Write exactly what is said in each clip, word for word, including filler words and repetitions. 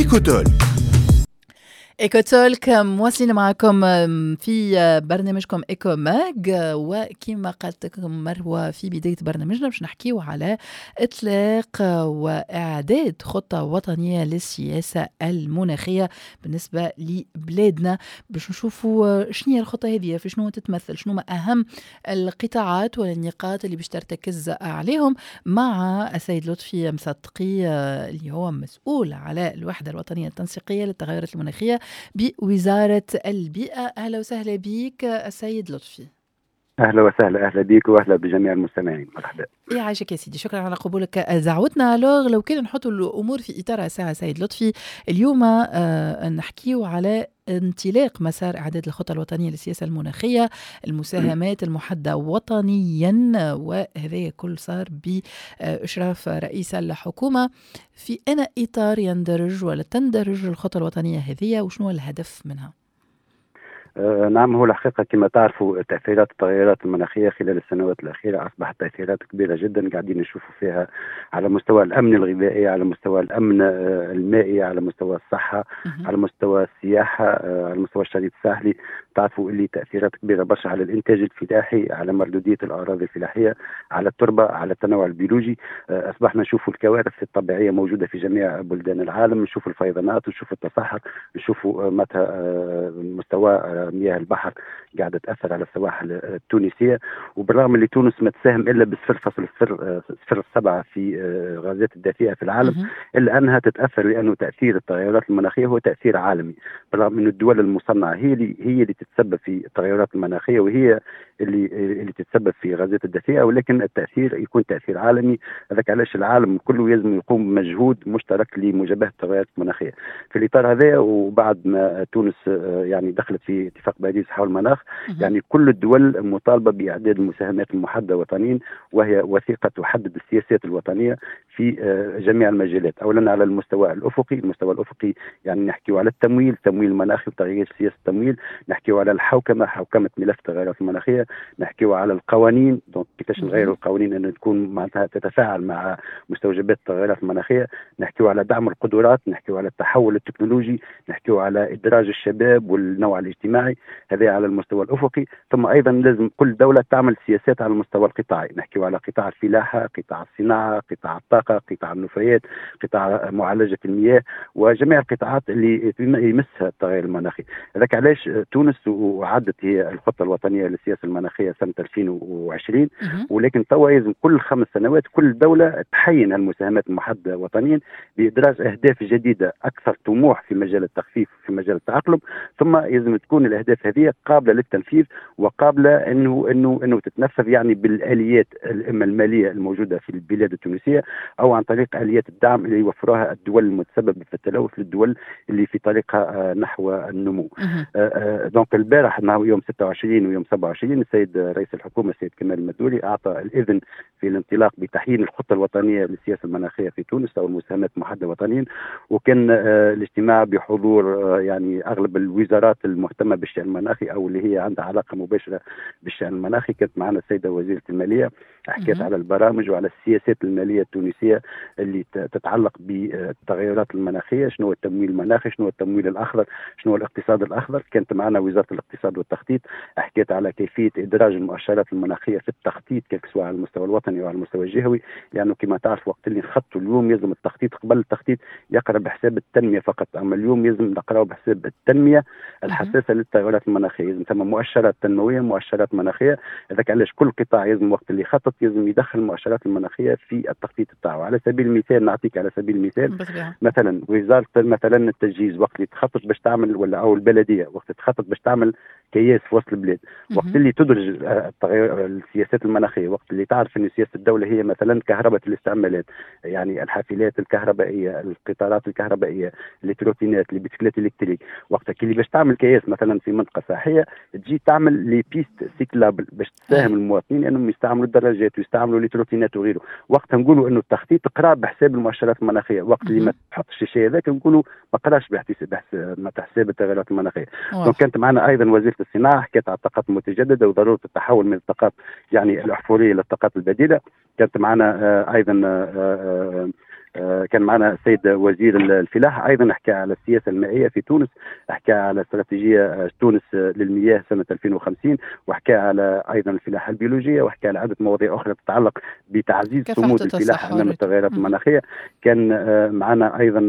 إيكوتول. إيكوتولك مواصلين معكم في برنامجكم إيكو ماج، وكما قالت لكم مروة في بداية برنامجنا باش نحكيو على إطلاق وإعداد خطة وطنية للسياسة المناخية بالنسبة لبلادنا، باش نشوفوا شنو هي الخطة هذه، في شنو تتمثل، شنو ما أهم القطاعات والنقاط اللي باش ترتكز عليهم، مع السيد لطفي مصدقي اللي هو مسؤول على الوحدة الوطنية التنسيقية للتغيرات المناخية بوزارة البيئة. أهلا وسهلا بك السيد لطفي. أهلا وسهلا، أهلا بك وأهلا بجميع المستمعين. مرحبا. يعيشك يا سيدي، شكرا على قبولك دعوتنا. لوغ لو كنا نحطوا الأمور في إطارها ساعة سيد لطفي، اليوم آه نحكيو على انطلاق مسار إعداد الخطة الوطنية للسياسة المناخية، المساهمات المحددة وطنيا، وهذا كل صار بإشراف رئيس الحكومة. في أنا إطار يندرج ولا تندرج الخطة الوطنية هذه، وشنو الهدف منها؟ آه نعم، هو الحقيقة كما تعرفوا تأثيرات التغيرات المناخية خلال السنوات الأخيرة أصبحت تأثيرات كبيرة جدا، قاعدين نشوفوا فيها على مستوى الأمن الغذائي، على مستوى الأمن آه المائي، على مستوى الصحة، على مستوى السياحة، آه على مستوى الشريط الساحلي. تعرفوا اللي تأثيرات كبيرة برشا على الإنتاج الفلاحي، على مردودية الأراضي الفلاحية، على التربة، على التنوع البيولوجي. آه أصبحنا نشوف الكوارث الطبيعية موجودة في جميع بلدان العالم، نشوف الفيضانات، نشوف التصحر، نشوفوا آه متى آه مستوى آه مياه البحر قاعدة تأثر على السواحل التونسية. وبالرغم اللي تونس ما تساهم إلا بصفر فاصل صفر سبعة في غازات الدافئة في العالم، إلا أنها تتأثر، لأنه تأثير التغيرات المناخية هو تأثير عالمي. بالرغم أن الدول المصنعة هي اللي هي اللي تتسبب في التغيرات المناخية، وهي اللي اللي تتسبب في غازات الدافئة، ولكن التأثير يكون تأثير عالمي. هذاك علاش العالم كله لازم يقوم بمجهود مشترك لمجابهة التغيرات المناخية. في الإطار هذا، وبعد ما تونس يعني دخلت في اتفاق باريس حول المناخ، يعني كل الدول مطالبة بإعداد المساهمات المحددة وطنيا، وهي وثيقة تحدد السياسات الوطنية في جميع المجالات. أولا على المستوى الأفقي، المستوى الأفقي يعني نحكيو على التمويل، تمويل مناخي وتغيير سياسة التمويل، نحكيو على الحوكمة، حوكمة ملف التغيرات المناخية، نحكيو على القوانين، دونك كيفاش نغيروا القوانين أن تكون معناتها تتفاعل مع مستوجبات التغيرات المناخية، نحكيو على دعم القدرات، نحكيو على التحول التكنولوجي، نحكيو على إدراج الشباب والنوع الاجتماعي، هذا على المستوى الأفقي. ثم أيضا لازم كل دولة تعمل سياسات على المستوى القطاعي، نحكيو على قطاع الفلاحة، قطاع الصناعة، قطاع الطاقة، قطاع النفايات، قطاع معالجة المياه، وجميع القطاعات اللي يمسها التغير المناخي. هذاك علاش تونس وعدت هي الخطة الوطنية للسياسة المناخية سنة ألفين وعشرين، ولكن توا لازم كل خمس سنوات كل دولة تحين المساهمات المحددة وطنيا بإدراج أهداف جديدة أكثر طموح في مجال التخفيف في مجال التأقلم. ثم لازم تكون الأهداف هذه قابلة للتنفيذ وقابلة انه انه انه تتنفذ يعني بالآليات اما المالية الموجودة في البلاد التونسية، او عن طريق آليات الدعم اللي يوفرها الدول المتسببة في التلوث للدول اللي في طريقها نحو النمو. دونك البارح يوم ستة وعشرين ويوم سبعة وعشرين السيد رئيس الحكومة السيد كمال المدولي اعطى الاذن في الانطلاق بتحيين الخطة الوطنية للسياسة المناخية في تونس او المساهمات المحددة وطنيا. وكان الاجتماع بحضور يعني اغلب الوزارات المهتمة بالشأن المناخي او اللي هي عندها علاقة مباشرة بالشأن المناخي. كانت معنا السيدة وزيرة المالية، حكيت على البرامج وعلى السياسات المالية التونسية اللي تتعلق بالتغيرات المناخية، شنو هو التمويل المناخي، شنو هو التمويل الأخضر، شنو هو الاقتصاد الأخضر. كانت معنا وزارة الاقتصاد والتخطيط، حكيت على كيفية إدراج المؤشرات المناخية في التخطيط سواء على المستوى الوطني وعلى المستوى الجهوي، لأنه يعني كما تعرف وقت اللي نخطوا اليوم يلزم التخطيط قبل التخطيط يقرأ بحساب التنمية فقط، أما اليوم يلزم نقرأه بحساب التنمية الحساسة للتغيرات المناخية. يلزم ثم مؤشرات تنموية، مؤشرات مناخية. هذاك علاش كل قطاع يلزم وقت اللي يخطط يلزم يدخل المؤشرات المناخية في التخطيط بتاعه. على سبيل المثال نعطيك على سبيل المثال مثلا وزارة مثلا التجهيز وقت اللي تخطط باش تعمل ولا أو البلدية وقت تخطط باش تعمل كياس في وسط البلاد، وقت اللي تدرج التغير السياسات المناخية، وقت اللي تعرف أن سياسة الدولة هي مثلا كهرباء الاستعمالات، يعني الحافلات الكهربائية، القطارات الكهربائية، التروتينات، البسكليت الإلكتريك، وقتها اللي باش تعمل كياس مثلا في منطقة ساحية تجي تعمل لي بيست سيكلابل باش تساهم المواطنين انهم يستعملوا الدراجات ويستعملوا التروتينات وغيره. وقتها نقولوا انه التخطيط قرا بحساب المؤشرات المناخيه، وقت اللي ما تحطش الشيء هذاك نقولوا ما قراش بحساب حساب التغيرات المناخيه. دونك كانت معنا ايضا وزيره الصناعه، حكيت على الطاقات المتجدده وضروره التحول من الطاقات يعني الاحفوريه للطاقات البديله. كانت معنا ايضا كان معنا السيد وزير الفلاحة أيضا حكى على السياسة المائية في تونس، حكى على استراتيجية تونس للمياه سنة ألفين وخمسين، وحكى على أيضا الفلاحة البيولوجية، وحكى على عدة مواضيع أخرى تتعلق بتعزيز صمود الفلاحة أمام التغيرات المناخية. كان معنا أيضا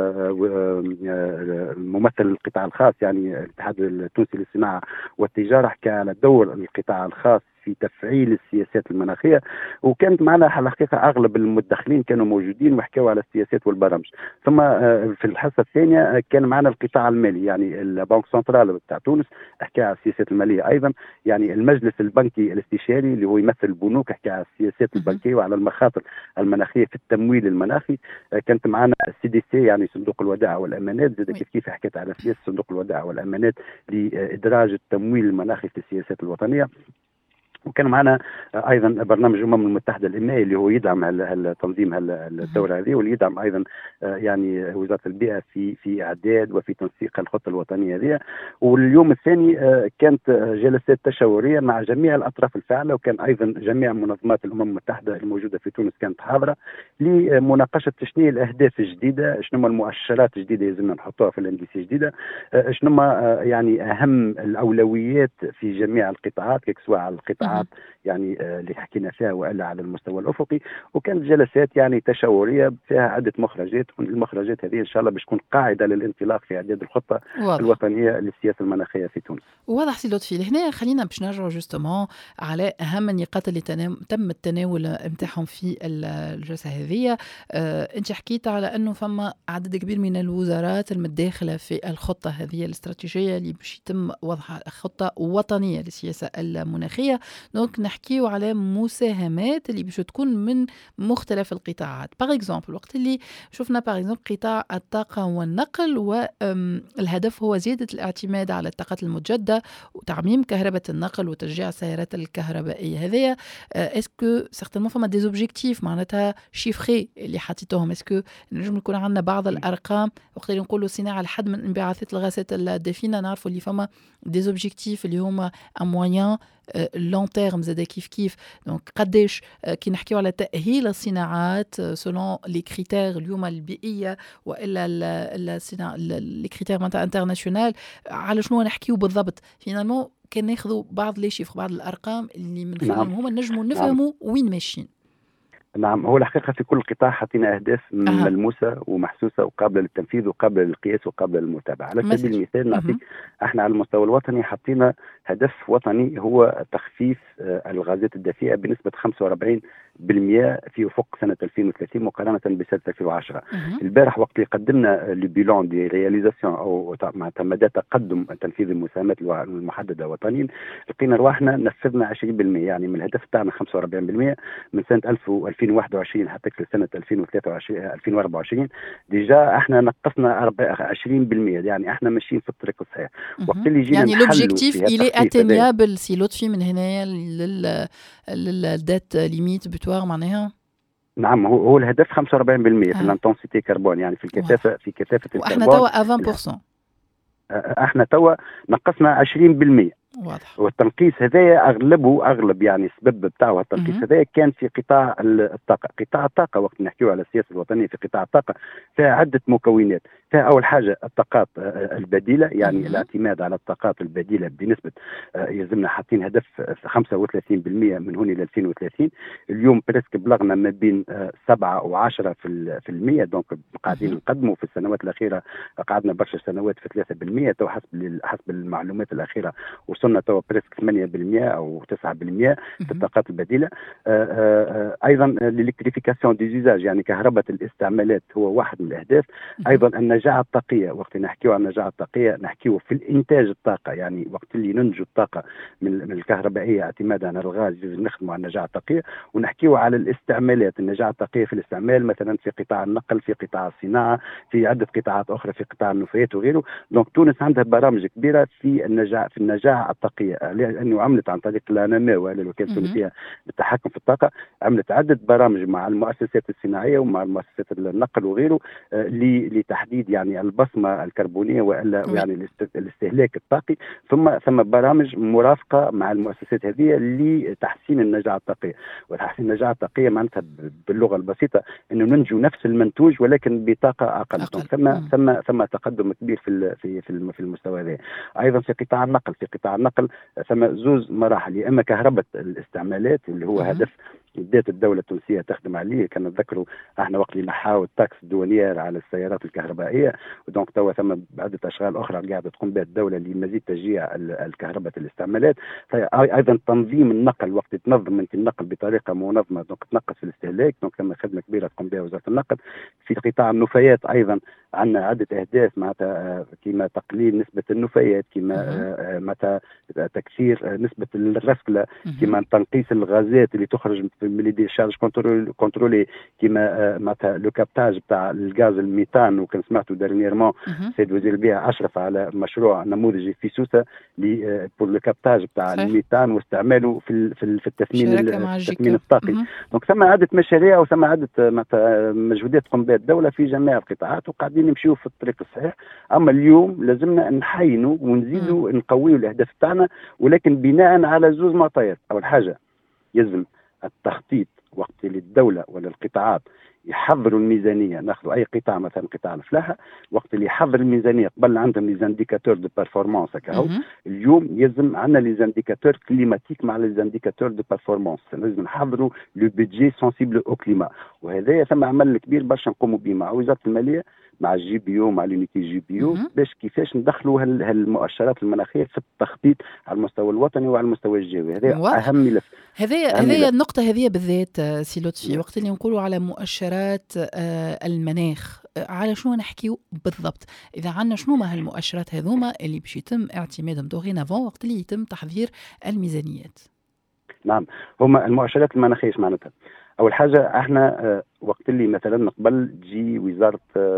ممثل القطاع الخاص يعني الاتحاد التونسي للصناعة والتجارة، حكى على دور القطاع الخاص في تفعيل السياسات المناخية. وكانت معنا على الحقيقة أغلب المدخلين كانوا موجودين وحكوا على السياسات والبرامج. ثم في الحصة الثانية كان معنا القطاع المالي يعني البنك سنترال بتاع تونس حكى على السياسات المالية أيضا، يعني المجلس البنكي الاستشاري اللي هو يمثل البنوك حكى على السياسات البنكية وعلى المخاطر المناخية في التمويل المناخي. كانت معنا السي دي سي يعني صندوق الودائع والأمانات، زاد كيف كيف حكيت على سياسة صندوق الودائع والأمانات لإدراج التمويل المناخي في السياسات الوطنية. وكان معنا ايضا برنامج الامم المتحده الانمائي اللي هو يدعم التنظيم الدوره هذه، واللي يدعم ايضا يعني وزاره البيئه في في اعداد وفي تنسيق الخطه الوطنيه هذه. واليوم الثاني كانت جلسات تشاوريه مع جميع الاطراف الفاعله، وكان ايضا جميع منظمات الامم المتحده الموجوده في تونس كانت حاضره لمناقشه شنو الاهداف الجديده، شنو المؤشرات الجديده لازمنا نحطوها في الانديسي الجديده، شنو يعني اهم الاولويات في جميع القطاعات سواء على القطاعات يعني اللي حكينا فيها والا على المستوى الافقي. وكانت جلسات يعني تشاوريه فيها عده مخرجات، والمخرجات هذه ان شاء الله باش تكون قاعده للانطلاق في اعداد الخطه واضح. الوطنيه للسياسه المناخيه في تونس. واضح سي لطفي. لهنا خلينا باش نرجعوا جوستومون على اهم النقاط اللي تنام... تم التناول نتاعهم في الجلسه هذه. آه، انت حكيت على انه فما عدد كبير من الوزارات المتداخله في الخطه هذه الاستراتيجيه اللي باش يتم وضعها خطه وطنيه للسياسه المناخيه. دونك نحكيو على مساهمات اللي باش تكون من مختلف القطاعات. باغ اكزومبل وقت اللي شفنا باغ اكزومبل قطاع الطاقه والنقل، والهدف هو زياده الاعتماد على الطاقات المتجدده وتعميم كهرباء النقل وتشجيع السيارات الكهربائيه. هذه اسكو سيغتينمون فما دي اوبجيكتيف معناتها شيفري اللي حطيتوهم؟ اسكو نجم يكون عندنا بعض الارقام وقت اللي نقولوا صناعه الحد من انبعاثات الغازات الدفينه؟ نعرفوا اللي فما دي اوبجيكتيف اللي هما ا موين لون تيرم زاد كيف كيف. دونك قداش كي نحكيو على تاهيل الصناعات سولون لي كريتير اليوم البيئيه والا الصناعه لي كريتير معناتها انترناسيونال، على شنو نحكيو بالضبط؟ فينالمون كان ناخذوا بعض لي شيفر بعض الارقام اللي من خلالهم نعم. هما نجموا نفهموا نعم. وين ماشيين. نعم، هو الحقيقة في كل قطاع حطينا أهداف أه. ملموسة ومحسوسة وقابلة للتنفيذ وقابلة للقياس وقابلة للمتابعة. على سبيل المثال نعطيك احنا على المستوى الوطني حطينا هدف وطني هو تخفيف الغازات الدفيئة بنسبة خمسة وأربعين بالمئة في أفق سنة ألفين وثلاثين مقارنة بسنة ألفين وعشرة. أه. البارح وقت اللي قدمنا البيلون دي رياليزاسيون أو مع مدى تقدم تنفيذ المساهمات المحددة وطنيا، لقينا رواحنا نفذنا عشرين بالمئة، يعني من الهدف تاعنا خمسة وأربعين بالمئة من سنة ألفين وواحد وعشرين حتى لسنة ألفين وثلاثة وعشرين ألفين وأربعة وعشرين ديجا احنا نقصنا عشرين بالمئة، يعني احنا ماشيين في الطريق الصحيح. وقت اللي جينا يعني لوبجيكتيف الي اتينيابل سي لطفي من هنايا للدات ليميت بتوار معناها. نعم، هو هو الهدف خمسة وأربعين بالمئة في الانتنسيتي كربون، يعني في الكثافه في كثافه الكربون. واحنا توا عشرين بالمئة، احنا توا نقصنا عشرين بالمئة. واضح. والتنقيص هذايا اغلبه اغلب يعني السبب بتاعه التنقيص هذايا كان في قطاع الطاقه. قطاع الطاقه وقت نحكيو على السياسه الوطنيه في قطاع الطاقه فيها عده مكونات. فيها اول حاجه الطاقات البديله، يعني مم. الاعتماد على الطاقات البديله بنسبه يلزمنا حاطين هدف خمسة وثلاثين بالمئة من هنا ل ألفين وثلاثين. اليوم بريسك بلغنا ما بين سبعة وعشرة في المئة، دونك قاعدين نقدموا في السنوات الاخيره، قعدنا برشا سنوات في ثلاثة بالمئة تو حسب حسب المعلومات الاخيره وصلنا تو بريسك ثمانية بالمئة او تسعة بالمئة في الطاقات البديله. آآ آآ ايضا الالكتريفيكاسيون دي زيزاج، يعني كهرباء الاستعمالات هو واحد من الاهداف. ايضا النجاعه الطاقيه، وقت نحكيو عن النجاعه الطاقيه نحكيو في الانتاج الطاقه، يعني وقت اللي ننتجوا الطاقه من الكهربائيه اعتمادا على الغاز نخدموا على النجاعه الطاقيه. ونحكيو على الاستعمالات، النجاعه الطاقيه في الاستعمال مثلا في قطاع النقل، في قطاع الصناعه، في عده قطاعات اخرى، في قطاع النفايات وغيره. دونك تونس عندها برامج كبيره في النجاعه في النجاعه الطاقيه لانه عملت عن طريق الانما ولا الوكاله التونسيه للتحكم في الطاقه، عملت عده برامج مع المؤسسات الصناعيه ومع المؤسسات النقل وغيره لتحديد يعني البصمه الكربونيه والا يعني الاستهلاك الطاقي. ثم ثم برامج مرافقه مع المؤسسات هذه لتحسين النجاعه الطاقيه. وتحسين النجاعه الطاقيه معناتها باللغه البسيطه انه ننجو نفس المنتوج ولكن بطاقه اقل. ثم ثم ثم تقدم كبير في في في المستوى هذا. ايضا في قطاع النقل في قطاع النقل ثم زوز مراحل، يا اما كهرباء الاستعمالات اللي هو هدف بدات الدوله التونسيه تخدم عليه. كان نذكروا احنا وقت اللي نحاو التاكس الدوليه على السيارات الكهربائيه، ودونك توا ثم عده اشغال اخرى قاعده تقوم بها الدوله لمزيد تشجيع الكهرباء الاستعمالات. ايضا تنظيم النقل، وقت تنظم انت النقل بطريقه منظمه دونك تنقص في الاستهلاك، دونك ثم خدمه كبيره تقوم بها وزاره النقل. في قطاع النفايات ايضا عندنا عده اهداف معناتها كما تقليل نسبه النفايات، كما متى تكثير نسبه الرسكله، كما تنقيص الغازات اللي تخرج من لي شارج كنترول كنترولي، كما معناتها لو كابتاج تاع الغاز الميثان. وكان سمعتوا دارنييرمون السيد وزير البيئه اشرف على مشروع نموذجي في سوسه لي بور لو كابتاج تاع الميثان واستعماله في في, في التثمين التثمين الطاقي. دونك ثم عده مشاريع وثم عده معناتها مجهودات تقوم بها الدوله في جميع القطاعات وقاعدين نمشيو في الطريق الصحيح. اما اليوم لازمنا نحينوا ونزيدوا نقويوا الاهداف تاعنا، ولكن بناء على زوج معطيات. اول حاجه يلزم التخطيط وقت للدولة ولا القطاعات يحضروا الميزانية. ناخذ أي قطاع مثلا قطاع الفلاحة، وقت اللي يحضر الميزانية قبل عندهم لي زانديكاتور دو بيرفورمانس هكاهو. اليوم يلزم عندنا لي زانديكاتور كليماتيك مع لي زانديكاتور دو بيرفورمانس، لازم نحضروا لو بيدجي سونسيبل او كليما. وهذا ثم عمل كبير برشا نقوموا به مع وزارة المالية مع الجي بي او مع اليونيتي جي بي او باش كيفاش ندخلوا هالمؤشرات المناخيه في التخطيط على المستوى الوطني وعلى المستوى الجهوي. هذا اهم ملف. هذه هذه النقطه هذه بالذات سي لطفي، وقت اللي نقولوا على مؤشرات المناخ على شنو نحكيو بالضبط؟ اذا عندنا شنو ما هالمؤشرات هذوما اللي باش يتم اعتمادهم دوغينافون وقت اللي يتم تحضير الميزانيات؟ نعم، هما المؤشرات المناخيه ايش معناتها؟ اول حاجه احنا وقت اللي مثلا قبل تجي وزاره،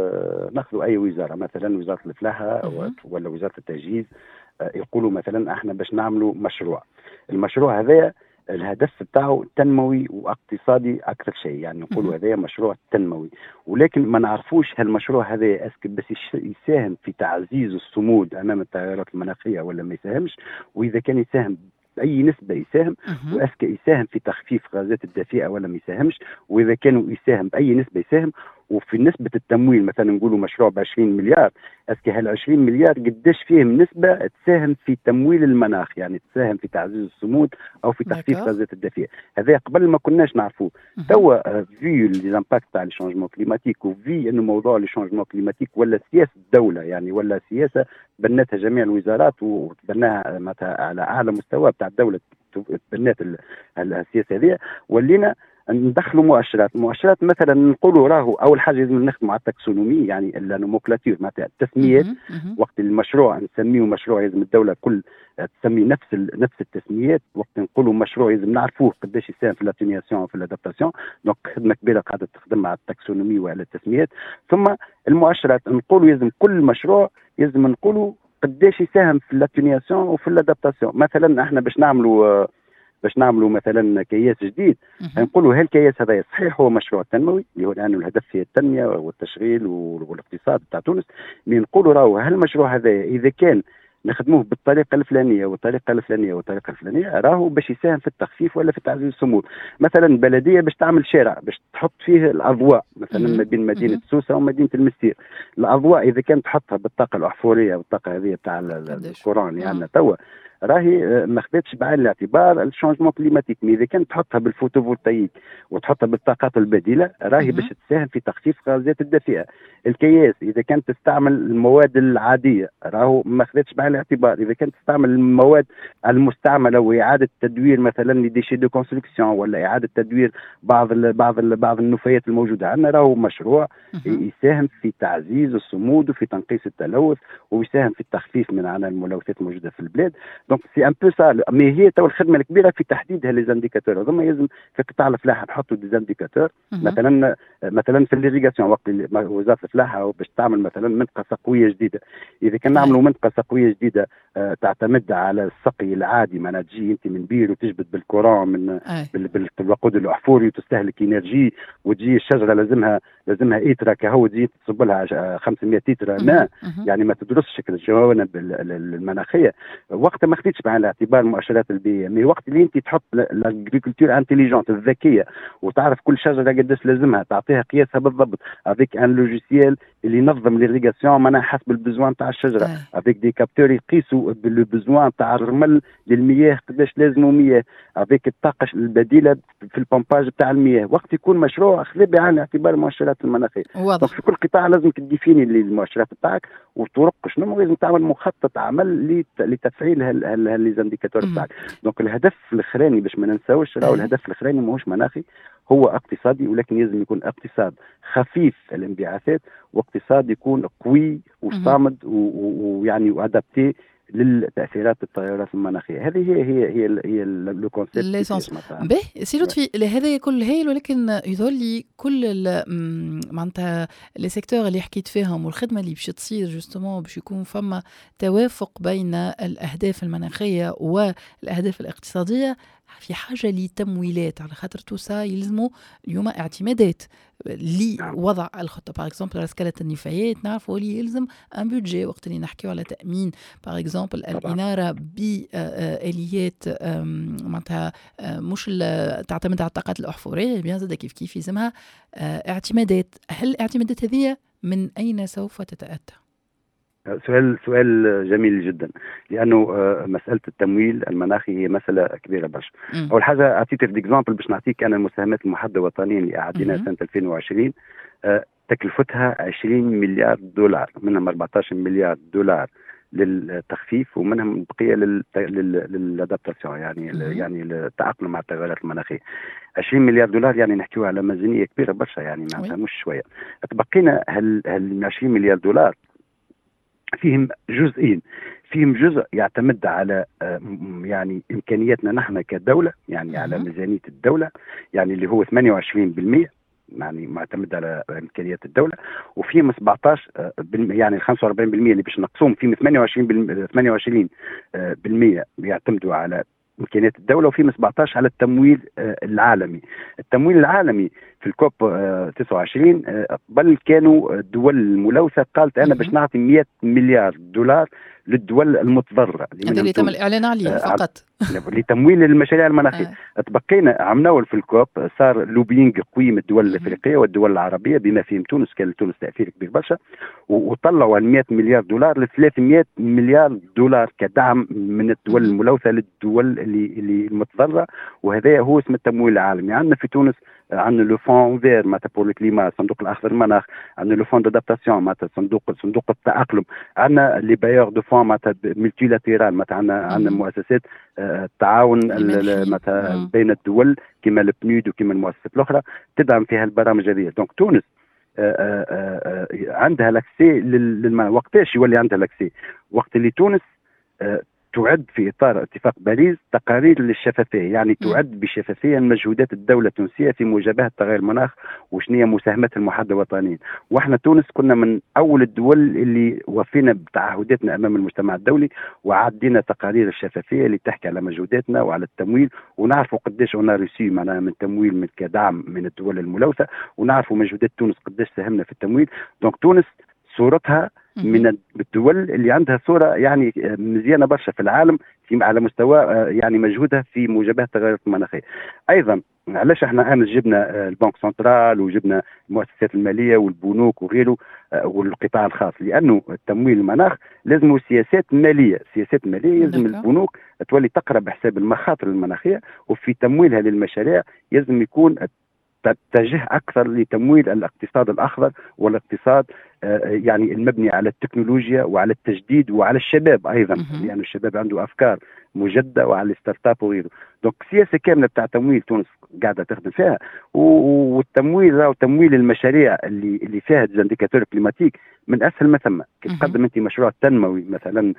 ناخذوا اي وزاره مثلا وزاره الفلاحه ولا وزاره التجهيز، يقولوا مثلا احنا باش نعملوا مشروع. المشروع هذا الهدف بتاعه تنموي واقتصادي اكثر شيء، يعني نقولوا هذا مشروع تنموي، ولكن ما نعرفوش هالمشروع هذا اسك بس يساهم في تعزيز الصمود امام التغيرات المناخيه ولا ما يساهمش، واذا كان يساهم بأي نسبة يساهم، وأسك يساهم في تخفيف غازات الدفيئة ولا ما يساهمش، وإذا كانوا يساهم بأي نسبة يساهم. وفي نسبة التمويل مثلا نقولوا مشروع ب عشرين مليار، أسك هال عشرين مليار قديش فيهم نسبة تساهم في تمويل المناخ، يعني تساهم في تعزيز الصمود أو في تخفيف غازات الدفيئة. هذا قبل ما كناش نعرفوه. توا في لي زامباكت تاع لي شونجمون كليماتيك، وفي انه موضوع لي شونجمون كليماتيك ولا سياسة الدولة يعني ولا سياسة بنتها جميع الوزارات وتبناها مثلا على أعلى مستوى بتاع الدولة، بنات السياسة هذه. ولينا ندخلوا مؤشرات مؤشرات مثلا نقولوا راهو اول حاجه لازم نخدموا على التاكسونومي، يعني النوموكلاتور معناتها التسميات. وقت المشروع نسميه مشروع لازم الدوله كل تسمي نفس نفس التسميات. وقت نقولوا مشروع لازم نعرفوه قداش يساهم في الاتينياسيون وفي الادابتاسيون. دونك خدمه كبيره قاعده تخدم على التاكسونومي وعلى التسميات. ثم المؤشرات نقولوا لازم كل مشروع لازم نقولوا قداش يساهم في الاتينياسيون وفي الادابتاسيون. مثلا احنا باش نعملوا باش نعملوا مثلا كياس جديد، نقولوا هالكياس هذا صحيح هو مشروع تنموي اللي هو الان الهدف فيه التنميه والتشغيل والاقتصاد بتاع تونس، مي نقولوا راهو هالمشروع هذا اذا كان نخدموه بالطريقه الفلانيه والطريقه الفلانيه والطريقه الفلانيه راهو باش يساهم في التخفيف ولا في تعزيز الصمود. مثلا بلديه باش تعمل شارع باش تحط فيه الاضواء مثلا ما بين مدينه سوسه ومدينه المستير، الاضواء اذا كانت تحطها بالطاقه الاحفوريه والطاقه هذه بتاع الكورون يعني توا راهي ما خدتش بعين الاعتبار الشونجمون كليماتيك. مي اذا كانت تحطها بالفوتوفولتايك وتحطها بالطاقات البديله راهي باش تساهم في تخفيف غازات الدفيئه. الكياس اذا كانت تستعمل المواد العاديه راهو ما خدتش بعين الاعتبار. اذا كانت تستعمل المواد المستعمله واعاده تدوير مثلا لي ديشي دو كونستركسيون ولا اعاده تدوير بعض ال بعض ال بعض النفايات الموجوده عندنا، راهو مشروع يساهم في تعزيز الصمود وفي تنقيص التلوث ويساهم في التخفيف من عن الملوثات الموجوده في البلاد. دونك سي ان بو سا. مي هي تو الخدمه الكبيره في تحديد هاللي زانديكاتور هذوما. يلزم في قطاع الفلاحه نحطوا دي زانديكاتور مثلا مثلا في الليريغاسيون وقت اللي وزاره الفلاحه باش تعمل مثلا منطقه سقويه جديده. اذا كان نعملوا منطقه سقويه جديده آه تعتمد على السقي العادي، معناها تجي انت من بير وتجبد بالكورون من بالوقود الاحفوري وتستهلك انرجي، وتجي الشجره لازمها لازمها ايترا كهو تجي تصب لها خمسمائة لتر ماء، يعني ما تدرسش الجوانب المناخيه. وقت ما خديتش بعين الاعتبار المؤشرات البيئيه. مي وقت اللي انت تحط لاغريكولتور انتيليجونت الذكيه وتعرف كل شجره قداش لازمها، تعطيها قياسها بالضبط افيك ان لوجيسيال اللي ينظم ليريغاسيون معناها حسب البزوان تاع الشجره، افيك دي كابتور يقيسوا بالبزوان تاع الرمل للمياه قداش لازموا مياه، افيك الطاقه البديله في البومباج تاع المياه. وقت يكون مشروع خذ بعين الاعتبار المؤشرات المناخيه. دونك في كل قطاع لازم تديفيني المؤشرات بتاعك وطرق شنو لازم تعمل مخطط عمل لتفعيل هالليزانديكاتور بتاعك. دونك الهدف الاخراني باش ما ننساوش راهو الهدف الاخراني ماهوش مناخي، هو اقتصادي، ولكن لازم يكون اقتصاد خفيف الانبعاثات واقتصاد يكون قوي وصامد ويعني وادابتي للتاثيرات التغيرات المناخيه. هذه هي هي هي هي لو كونسيبت. باهي سي لطفي لهذا كل هايل، ولكن يظهر لي كل معناتها لي سيكتور اللي حكيت فيهم والخدمه اللي باش تصير جوستومون باش يكون فما توافق بين الاهداف المناخيه والاهداف الاقتصاديه في حاجه لتمويلات، على خاطر توسا يلزموا اليوم اعتمادات لوضع الخطه. باغ اكزومبل على سكاله النفايات نعرفوا اللي يلزم ان بودجي وقت اللي نحكيو على تامين باغ اكزومبل الاناره باليات معناتها مش تعتمد على الطاقات الاحفوريه، بيان زاد كيف كيف يلزمها اعتمادات. هل الاعتمادات هذه من اين سوف تتاتى؟ سؤال سؤال جميل جدا، لانه مساله التمويل المناخي هي مساله كبيره برشا. اول حاجه اعطيتك ديكزامبل باش نعطيك انا المساهمات المحدده وطنيا اللي اعديناها سنه ألفين وعشرين تكلفتها عشرين مليار دولار، منهم أربعة عشر مليار دولار للتخفيف ومنهم بقيه للادابتاسيون يعني ل يعني التاقلم مع التغيرات المناخيه. عشرين مليار دولار يعني نحكيو على ميزانيه كبيره برشا، يعني معناتها مش شويه. تبقينا هال هال عشرين مليار دولار فيهم جزئين، فيهم جزء يعتمد على يعني إمكانياتنا نحن كدولة، يعني على ميزانية الدولة، يعني اللي هو ثمانية وعشرين بالمئة يعني معتمد على إمكانيات الدولة، وفيهم سبعة عشر يعني خمسة وأربعين بالمئة اللي باش نقصوهم، فيهم ثمانية وعشرين بالمئة يعتمدوا على إمكانيات الدولة، وفي سبعة عشر على التمويل العالمي. التمويل العالمي في الكوب تسعة وعشرين قبل كانوا الدول الملوثة قالت أنا باش نعطي مئة مليار دولار للدول المتضررة هذا اللي تم الإعلان عليه فقط لتمويل المشاريع المناخية. آه. تبقينا عمناول في الكوب صار لوبينغ قوي من الدول الافريقيه والدول العربيه بما فيهم تونس، كان تونس تاثير كبير برشا، وطلعوا مئة مليار دولار ل ثلاثمئة مليار دولار كدعم من الدول الملوثه للدول اللي اللي المتضرره، وهذا هو اسم التمويل العالمي. عندنا في تونس عندنا لو فون فير معناتها بور الكليما، الصندوق الاخضر المناخ، عندنا لو فون دادابتاسيون معناتها صندوق صندوق التاقلم، عندنا لي بايور دو فون معناتها ملتيلاتيرال، معناتها عندنا عندنا مؤسسات التعاون مثلا بين الدول كما البنود وكما المؤسسات الاخرى تدعم فيها البرامج هذه. دونك تونس آآ آآ عندها لاكسي للماء. وقتاش يولي عندها لاكسي؟ وقت اللي تونس تعد في اطار اتفاق باريس تقارير للشفافيه، يعني تعد بشفافيه مجهودات الدوله التونسيه في مواجهه تغير المناخ وشنو هي مساهمتها المحدده وطنيا. واحنا تونس كنا من اول الدول اللي وفينا بتعهداتنا امام المجتمع الدولي وعدينا تقارير الشفافيه اللي تحكي على مجهوداتنا وعلى التمويل، ونعرفوا قداش اون ريسي معناها من تمويل من كدعم من الدول الملوثه، ونعرفوا مجهودات تونس قداش ساهمنا في التمويل. دونك تونس صورتها من الدول اللي عندها صورة يعني مزيانة برشا في العالم في على مستوى يعني مجهودها في مواجهة التغيرات المناخية. أيضا علاش احنا امس جبنا البنك سنترال وجبنا المؤسسات المالية والبنوك وغيره والقطاع الخاص؟ لأنه التمويل المناخ لازم سياسات مالية، سياسات مالية يلزم البنوك تولي تقرأ بحساب المخاطر المناخية، وفي تمويلها للمشاريع يلزم يكون تتجه اكثر لتمويل الاقتصاد الاخضر والاقتصاد يعني المبني على التكنولوجيا وعلى التجديد وعلى الشباب ايضا، لان يعني الشباب عنده افكار مجدده وعلى الستارت اب وغيره. دونك سياسه كامله بتاع تمويل تونس قاعده تخدم فيها، والتمويل او تمويل المشاريع اللي اللي فيها ديزانديكاتور كليماتيك من اسهل ما ثم. كي تقدم انت مشروع تنموي مثلا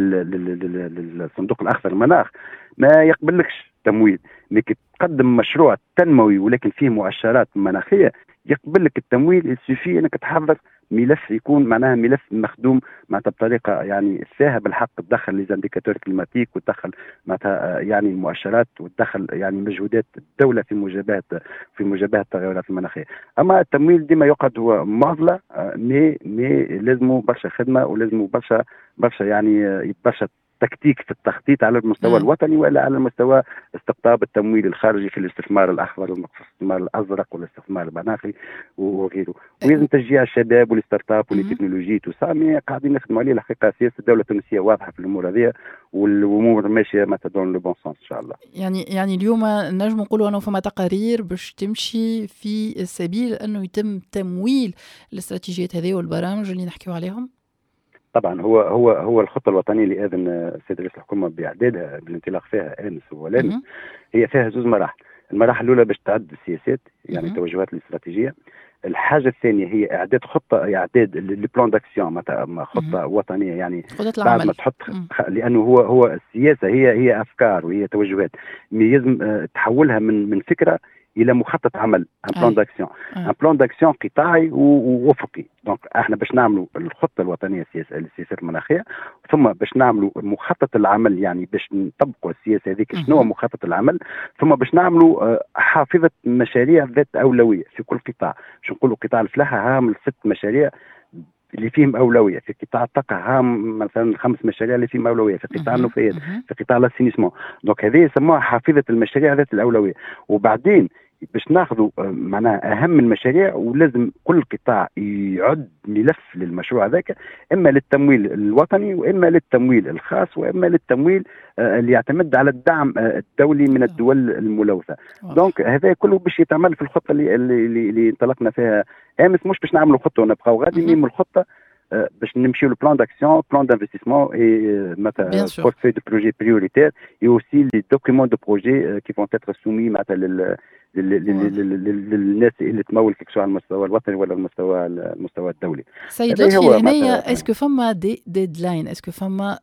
للصندوق الاخضر المناخ ما يقبلكش تمويل، لكن تقدم مشروع تنموي ولكن فيه مؤشرات مناخيه يقبل لك التمويل. السوفي انك تحضر ملف يكون معناها ملف مخدوم معناتها بطريقه يعني فيها بالحق تدخل لي زانديكاتور كليماتيك وتدخل معناتها يعني المؤشرات وتدخل يعني مجهودات الدوله في مجابهه في مجابهه التغيرات المناخيه. اما التمويل ديما يقعد هو معضله، مي مي لازمه برشا خدمه ولازمه برشا برشا يعني برشا تكتيك في التخطيط على المستوى م. الوطني ولا على مستوى استقطاب التمويل الخارجي في الاستثمار الاخضر والاستثمار الازرق والاستثمار المناخي وغيره. ولازم تشجيع الشباب والستارت اب والتكنولوجي وسامي قاعدين نخدموا عليه. الحقيقه سياسه الدوله التونسيه واضحه في الامور هذه والامور ماشيه ما تدون لو بون سونس ان شاء الله. يعني يعني اليوم نجم نقولوا انه فما تقارير باش تمشي في سبيل انه يتم تمويل الاستراتيجيات هذه والبرامج اللي نحكيو عليهم. طبعا هو هو هو الخطه الوطنيه اللي اذن السيد رئيس الحكومه باعدادها بالانطلاق فيها امس ولن هي فيها زوج مراحل. المراحل الاولى باش تعد السياسات يعني التوجهات الاستراتيجيه. الحاجه الثانيه هي اعداد خطه اعداد البلان داكسيون خطه وطنيه يعني بعد ما تحط لانه هو هو السياسه هي هي افكار وهي توجهات يلزم تحولها من من فكره الى مخطط عمل ان بلان داكسيون ان بلان داكسيون قطاعي وافقي. دونك احنا باش نعملوا الخطه الوطنيه السياسه للسياسات المناخيه ثم باش نعملوا مخطط العمل يعني باش نطبقوا السياسه هذيك شنو هو مخطط العمل ثم باش نعملوا حافظه مشاريع ذات اولويه في كل قطاع. باش نقولوا قطاع الفلاحه هامل ست مشاريع اللي فيهم أولوية، في قطاع الطاقة هام مثلا خمس مشاريع اللي فيهم أولوية، في قطاع النفايات، في قطاع الاسينيسمون. دونك هذه يسموها حافظة المشاريع ذات الأولوية. وبعدين باش ناخذوا معناها أهم المشاريع ولازم كل قطاع يعد ملف للمشروع هذاك إما للتمويل الوطني وإما للتمويل الخاص وإما للتمويل اللي يعتمد على الدعم الدولي من الدول الملوثة. دونك هذا كله باش يتعمل في الخطة اللي اللي, اللي انطلقنا فيها امس. مش باش نعملوا خطة ونبقاو غادي من الخطة باش نمشيو لبلان داكسيون بلان دانفستيسمون اي مثلا بورتفوي دو بروجي بريوريتير اي اوسي لي دوكيومون دو بروجي كي فون اتر سومي مثلا لل للناس اللي تمول كيكسوا على المستوى الوطني ولا المستوى المستوى الدولي. سيد لطفي هنايا اسكو فما دي ديدلاين اسكو فما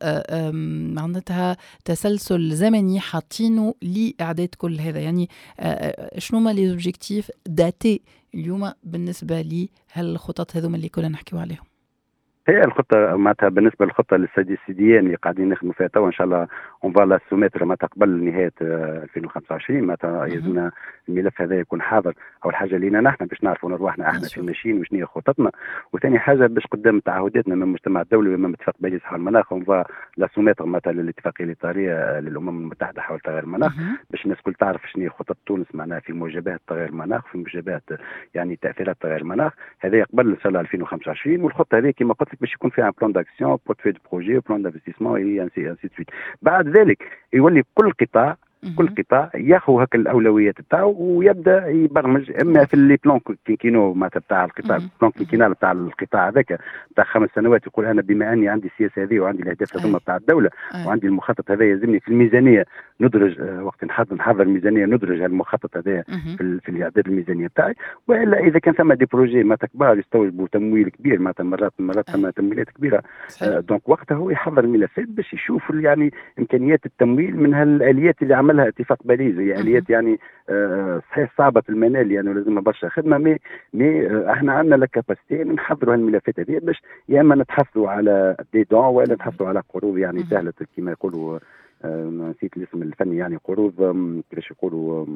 معناتها تسلسل زمني حاطينه لاعداد كل هذا يعني شنو هما لي اوبجيكتيف داتي اليوم بالنسبه لي هالخطط هذوما اللي كنا نحكيو عليهم؟ هي الخطه معناتها بالنسبه للخطه للسيديين اللي قاعدين نخدموا فيها توا ان شاء الله اون فالا سوميتر معناتها قبل نهايه ألفين وخمسة وعشرين معناتها يلزمنا الملف هذا يكون حاضر. اول حاجه لينا نحن باش نعرفوا نرواحنا احنا في ماشيين وشنو هي خططنا، وثاني حاجه باش قدام تعهداتنا من المجتمع الدولي ومن اتفاق باريس حول المناخ اون فا لا سوميتر معناتها للاتفاقيه الاطاريه للامم المتحده حول تغير المناخ باش الناس الكل تعرف شنو هي خطط تونس معناها في مواجهه تغير المناخ في مواجهه يعني تاثيرات تغير المناخ. هذا قبل ان شاء الله ألفين وخمسة وعشرين والخطه هذه كما قلت لك باش يكون فيها بلان داكسيون بورتفوي دو بروجي بلان دانفستيسمون اي انسي انسي سويت. بعد ذلك يولي كل قطاع كل قطاع ياخذ هكا الاولويات تاعو ويبدا يبرمج اما في لي بلان كينكينو معناتها تاع القطاع بلان كينكينال تاع القطاع هذاك تاع خمس سنوات يقول انا بما اني عندي السياسه هذه وعندي الاهداف هذوما تاع الدوله وعندي المخطط هذا يلزمني في الميزانيه ندرج وقت نحضر نحضر الميزانيه ندرج المخطط هذا في, في الاعداد الميزانيه تاعي. والا اذا كان ثم دي بروجي معناتها كبار يستوجبوا تمويل كبير معناتها مرات مرات ثم تمويلات كبيره آه دونك وقتها هو يحضر الملفات باش يشوف يعني امكانيات التمويل من هالاليات اللي عملها اتفاق باريس. هي اليات يعني آه صحيح صعبه المنال يعني لازم برشا خدمه مي مي آه احنا عندنا الكاباسيتي نحضروا هالملفات هذه باش يا اما نتحصلوا على دي دون ولا نتحصلوا على قروض يعني سهله كما يقولوا آه نسيت الاسم الفني يعني قروض كيفاش يقولوا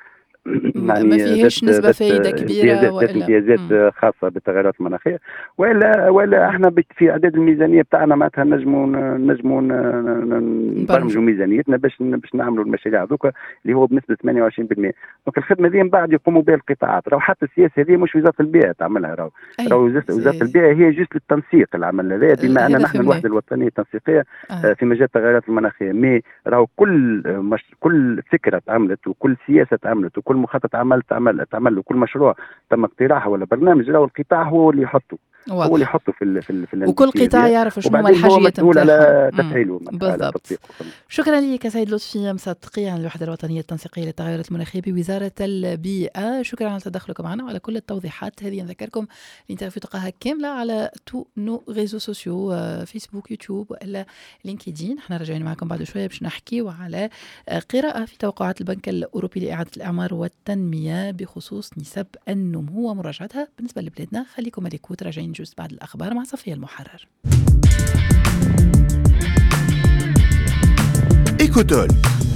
يعني ما فيهاش نسبة فايدة كبيرة ولا امتيازات خاصة بالتغيرات المناخية ولا ولا احنا في اعداد الميزانية بتاعنا معناتها نجموا نجموا نبرمجوا ميزانيتنا باش باش نعملوا المشاريع هذوك اللي هو بنسبة ثمانية وعشرين بالمئة. دونك الخدمة دي من بعد يقوموا بها القطاعات. راهو حتى السياسة هذه مش وزارة البيئة تعملها راهو راهو وزارة البيئة هي جزء للتنسيق العمل هذا بما ان نحن الوحدة الوطنية التنسيقية آه. في مجال التغيرات المناخية. مي راهو كل مش كل فكرة تعملت وكل سياسة تعملت كل مخطط عمل تعمل تعمل له كل مشروع تم اقتراحه ولا برنامج له القطاع هو اللي يحطه واضح. هو اللي يحطه في ال في, ال في وكل قطاع يعرف شنو هما الحاجيات نتاعو على تفعيله بالضبط. شكرا لك سيد لطفي مصدقي عن الوحده الوطنيه التنسيقيه للتغيرات المناخيه بوزاره البيئه. شكرا على تدخلكم معنا وعلى كل التوضيحات هذه. نذكركم الانترفيو تلقاها كامله على تو نو ريزو سوسيو، فيسبوك، يوتيوب والا لينكدين. احنا راجعين معكم بعد شويه باش نحكيو على قراءه في توقعات البنك الاوروبي لاعاده الاعمار والتنميه بخصوص نسب النمو ومراجعتها بالنسبه لبلادنا. خليكم عليكم راجعين جزء بعد الأخبار مع صفية المحرر. إيكوتول